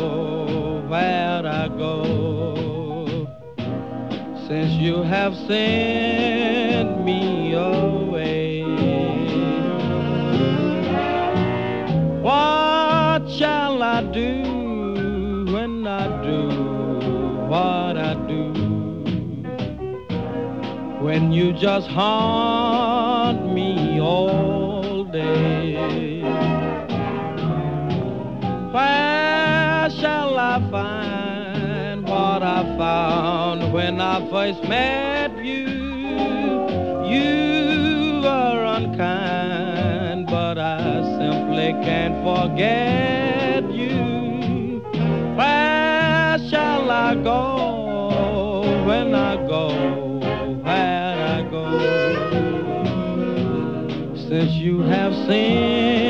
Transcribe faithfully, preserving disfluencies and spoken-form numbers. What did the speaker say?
where'd I go? Since you have sent me away, what shall I do when I do what I do? When you just haunt me all day, where shall I find what I found when I first met you? You were unkind, but I simply can't forget you. Where shall I go when I go? Where I go? Since you have seen